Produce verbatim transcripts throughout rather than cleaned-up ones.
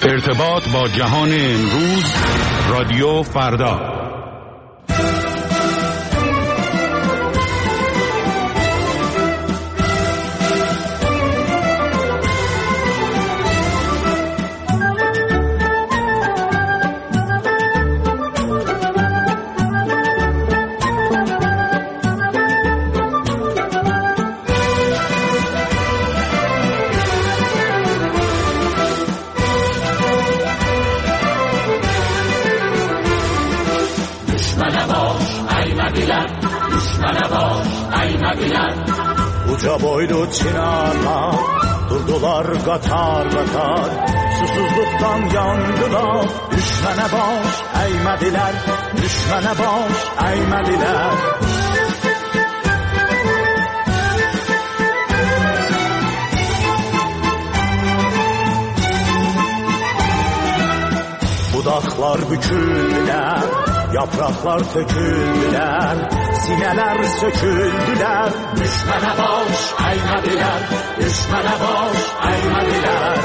ارتباط با جهان امروز، رادیو فردا. Uca boylu çınarlar durdular qatar qatar, susuzluqdan yandılar. Düşmənə baş əymədilər, düşmənə baş əymədilər. Budaqlar büküldülər, yapraklar töküldülər, sinələr söküldülər. Düşmənə baş əymədilər, düşmənə baş əymədilər.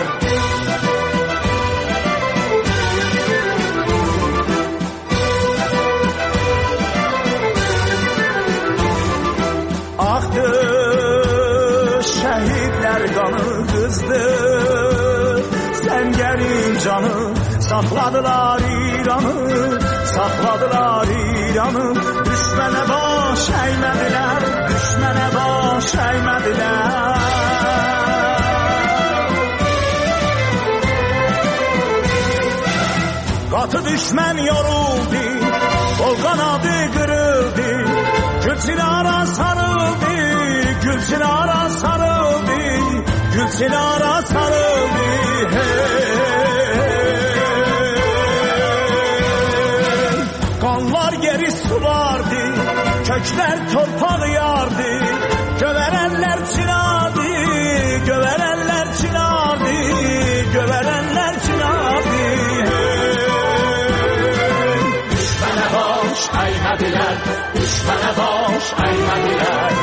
Axdı şəhidlər qanı qızdı, səngərin canı. Sakladılar İran'ı, sakladılar İran'ı. Düşmene baş eğmediler, düşmene baş eğmediler. Katı düşmen yoruldu, kol kanadı kırıldı. Gülçinara sarıldı, Gülçinara sarıldı, Gülçinara sarıldı. Hey. Kanlar geri sulardı, kökler torpağı yardı. Göverenler çınardı, göverenler çınardı, göverenler çınardı. Düşmene baş eğmediler, düşmene baş eğmediler.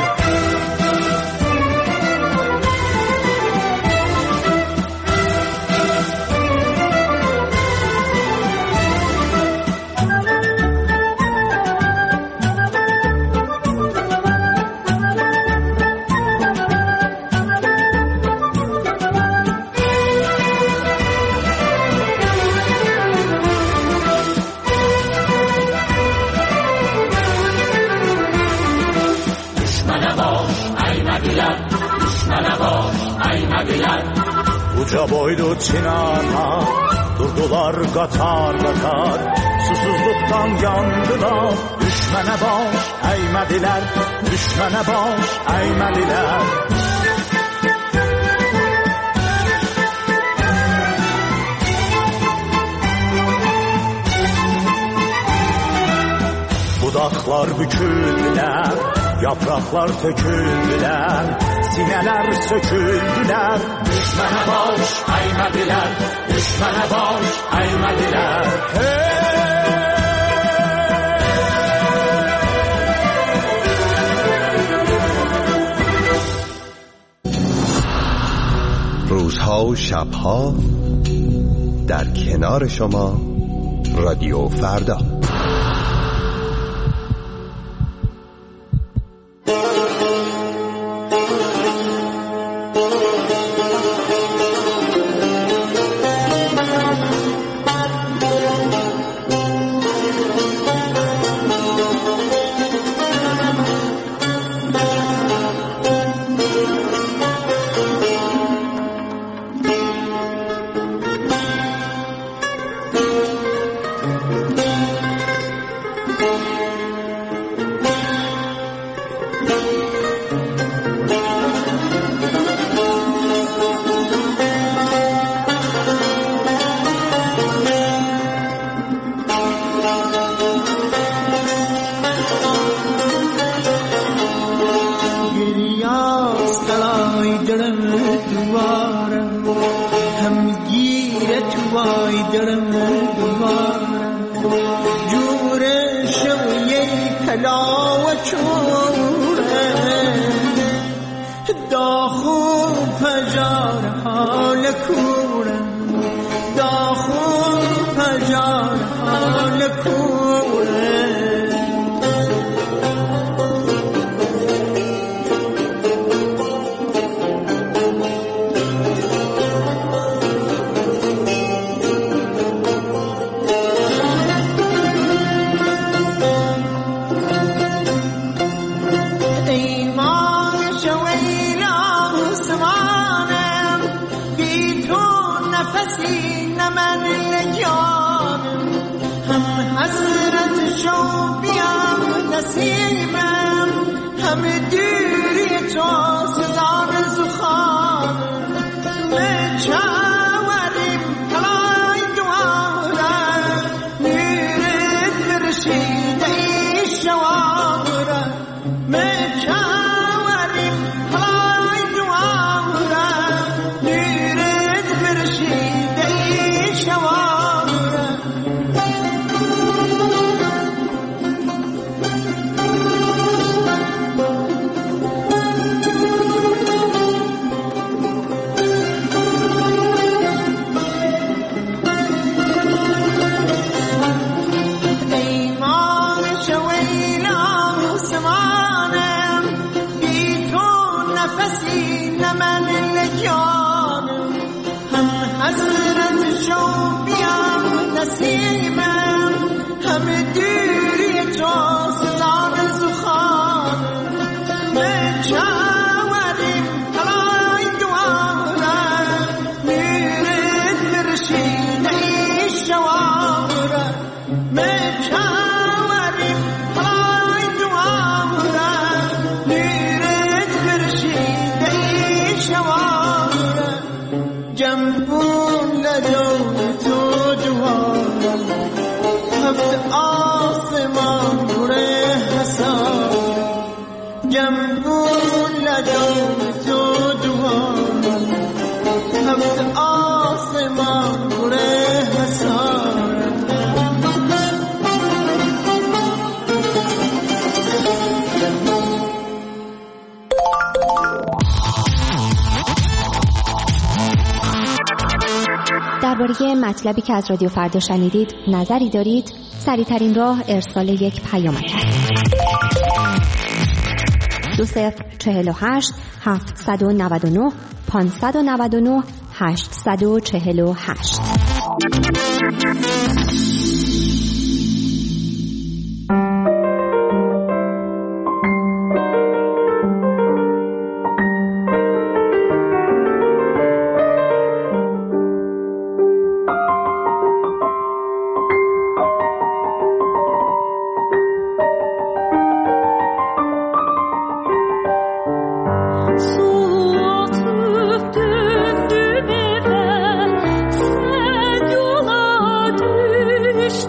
Uca boylu çınarlar durdular qatar qatar, susuzluqdan yandılar. Düşmənə baş əymədilər, düşmənə baş əymədilər. Budaqlar büküldülər, yapraklar töküldülər, sinələr söküldülər. Düşmənə baş əymədilər, düşmənə baş əymədilər. روزها و شبها در کنار شما، رادیو فردا. دا خوب پجار حال کورم دا نفسی نه من لگانم هم حسرت شوقیم نصیبم همه دوری تو سزار زخانم به چاوریم کلای دوارم نورت برشیده ای شوارم به چاوریم کلای دوارم نورت برشیده ای شوارم نصیبم همه دوری تو سزار زخانم به چاوریم کلای دوارم نورت برشیده ای شوارم به چاوریم کلای دوارم نورت برشیده ای شوارم جنبون لدون تو هفت آسمان بره حساب جنبون لدون تو دوان هفت آسمان بره حساب درباره مطلبی که از رادیو فردا شنیدید نظری دارید؟ سریع‌ترین راه ارسال یک پیامک است. دو صفر چهل و هشت هفتصد و نود و نه پانصد و نود و نه هشتصد و چهل و هشت. Döndüm eve, sen yola düş.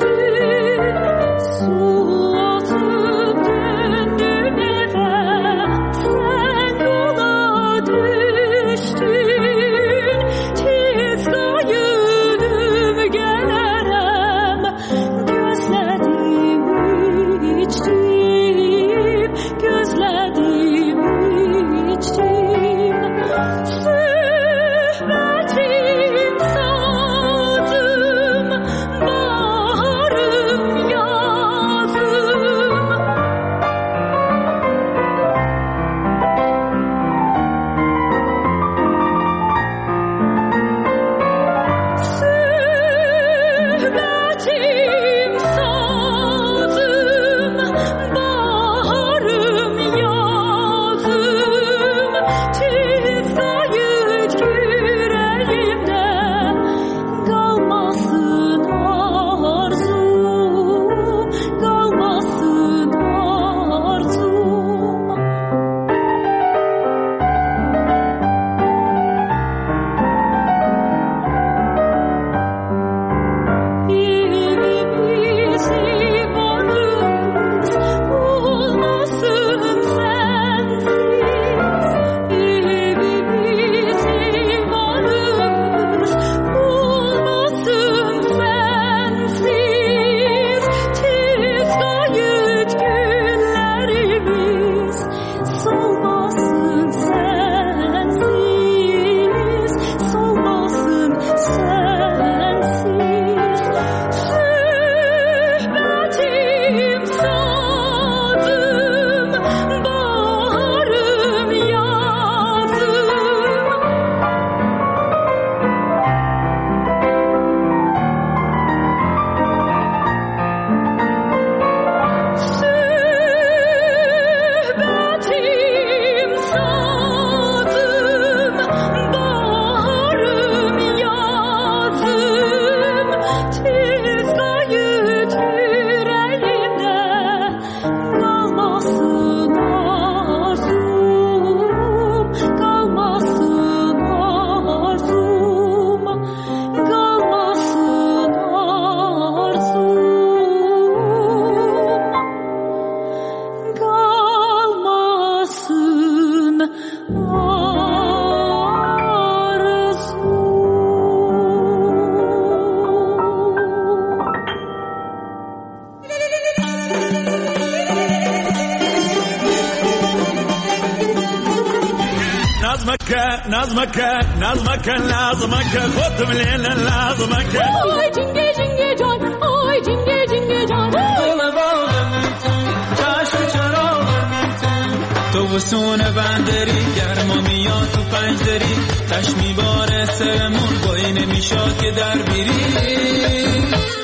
نظمك نظمك لازمك خودم لیل لازمک آی جنگه جنگه جان آی جنگه جنگه جان دل باغم تو چشم چراغم تو تو وسونه بندری گرما میاد تو پنجدری تشمی باره سرمون بایی نمیشاد که در بیری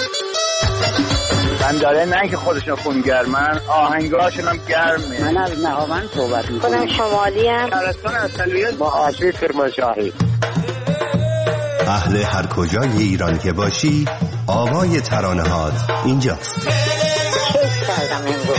بنداره نه که خودشون خونگرمن آهنگاشون هم گرمه. من از نهاوند صحبت میکنم. خودم شمالی هم شهرستان اصلیت با آشی کرمانشاهی. اهل هر کجای ایران که باشی آوای ترانه‌هات اینجاست. کیف کردم امروز.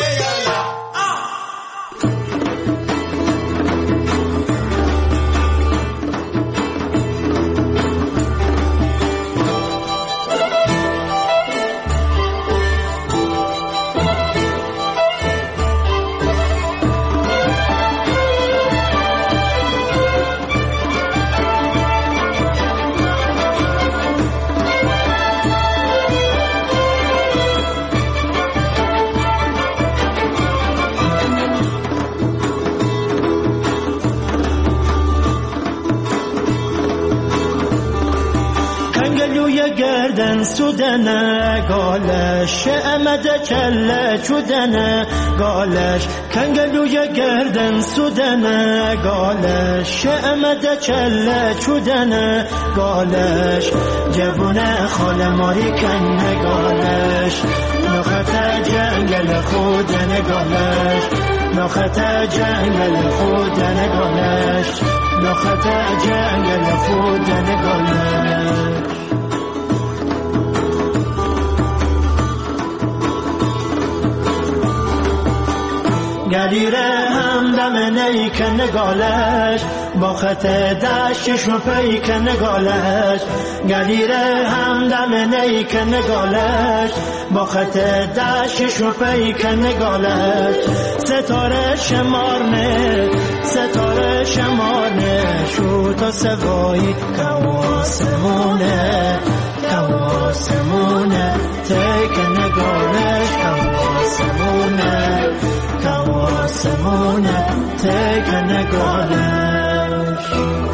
گردن سودنه گالش امده کله چودنه گالش کنگلوی گردن سودنه گالش امده کله چودنه گالش جوونه خال ماری کنه گالش نخط جنگل خودنه گالش نخط جنگل خودنه گالش نخط جنگل خودنه گالش گلیره همدم نیک نگالش با خط دشتش و پیک نگالش گلیره همدم نیک نگالش با خط دشتش و پیک نگالش ستاره شمارنه ستاره شمارنه شو تا سوایی کواسمونه کواسمونه تیک نگالش کواسمونه کواسمونه تیک نگالش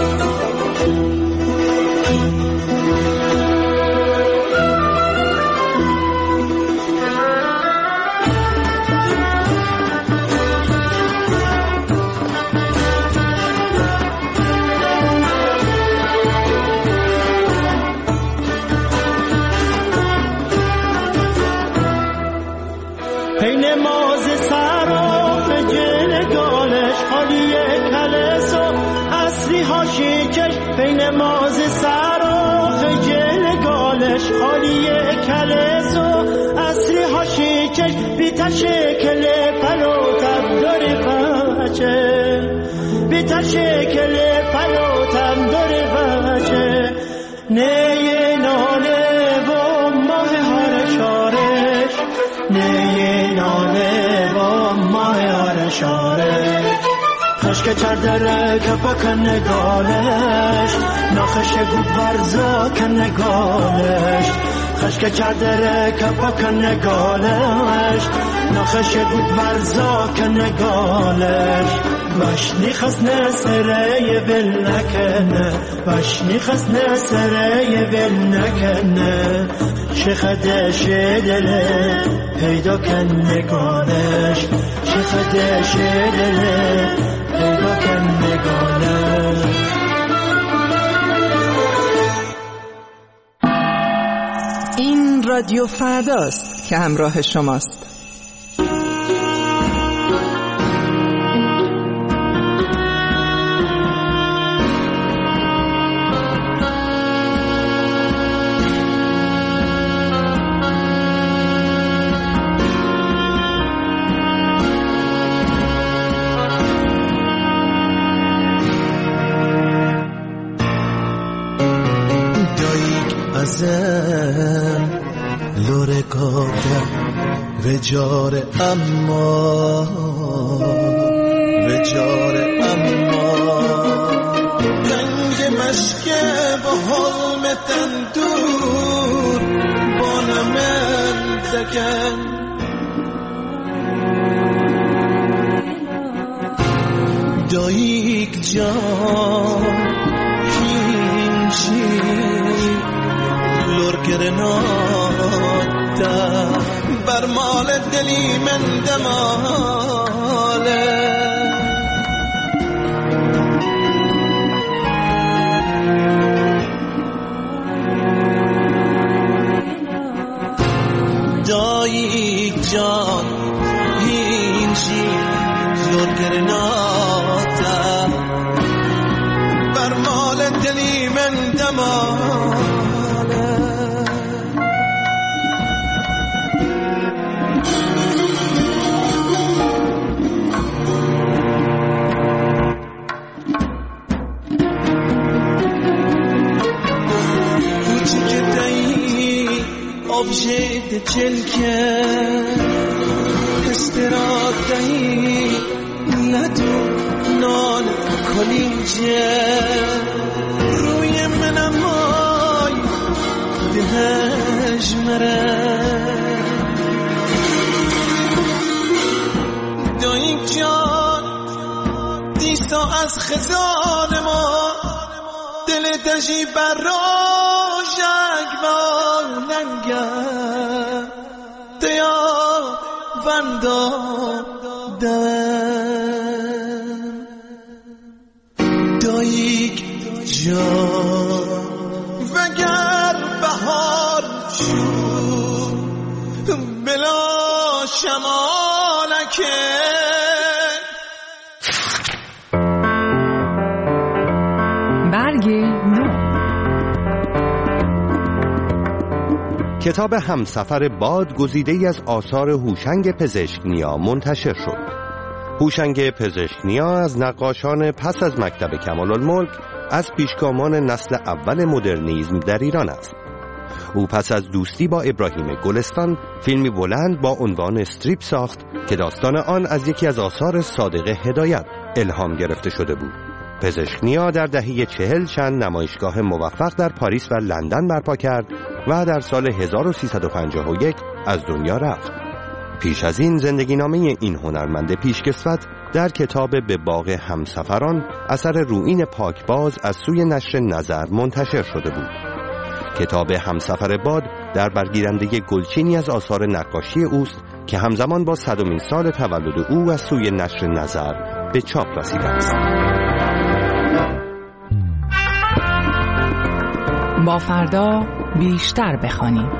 پین ماز سراخ جنگالش خالی کلس و اصلی هاشی چش پین ماز سراخ جنگالش خالی کلس و اصلی هاشی چش بیتا شکل پلوتم داری بچه بیتا شکل پلوتم داری بچه نیه نانه و ماه هر شارش نیه نانه و ماه هر شارش خشک چردره که بکن نگالش ناخش گود برزا که نگالش خشک چردره که بکن نگالش ناخش گود برزا که نگالش باشنی خسنه سره بل نکنه باشنی خسنه سره بل نکنه شخدش دله پیدا کن نگالش شخدش دله پیدا کن نگالش این رادیو فرداست که همراه شماست. لور کاته وجار اما وجار اما رنگ مشکه با حلم تندور بانمن دکن داییک جان هینچی لور کرناتا بر مال دلی من دماله داییک جان هینچی لور کرناتا بر مال دلی من دماله objet چلکه استرادهی ندو نان کلینجه روی منم های دهش مره داییم جان دیستا از خزان ما دل دژی بر روشک با ننگه دیا وندا دم داییک جان وگر بهار شد بلا شمالکه برگ نو. کتاب همسفر باد گزیده‌ای از آثار هوشنگ پزشکنیا منتشر شد. هوشنگ پزشکنیا از نقاشان پس از مکتب کمال‌الملک از پیشگامان نسل اول مدرنیسم در ایران است. او پس از دوستی با ابراهیم گلستان فیلمی بلند با عنوان استریپ ساخت که داستان آن از یکی از آثار صادق هدایت الهام گرفته شده بود. پزشکنیا در دهه چهل چند نمایشگاه موفق در پاریس و لندن برپا کرد و در سال هزار و سیصد و پنجاه و یک از دنیا رفت. پیش از این زندگی نامه این هنرمند پیشکسوت در کتاب به باغ همسفران اثر رویین پاکباز از سوی نشر نظر منتشر شده بود. کتاب همسفر باد در برگیرنده گلچینی از آثار نقاشی اوست که همزمان با صدمین سال تولد او از سوی نشر نظر به چاپ رسیده است. با فردا بیشتر بخوانیم.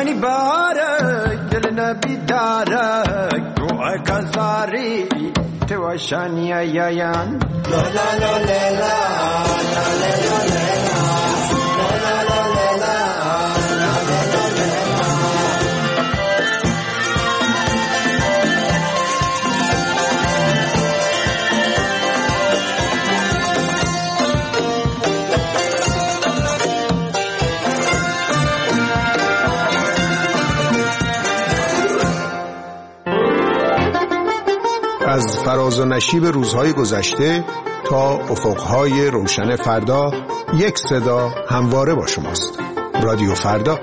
منی بارک دل نبی دارک دعا کزاری تو شانی یایان لا لا لا لا لا لا لا از فراز و نشیب روزهای گذشته تا افقهای روشن فردا، یک صدا همواره با شماست. رادیو فردا.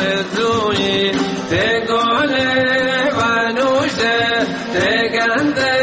Te gole vanushe te gande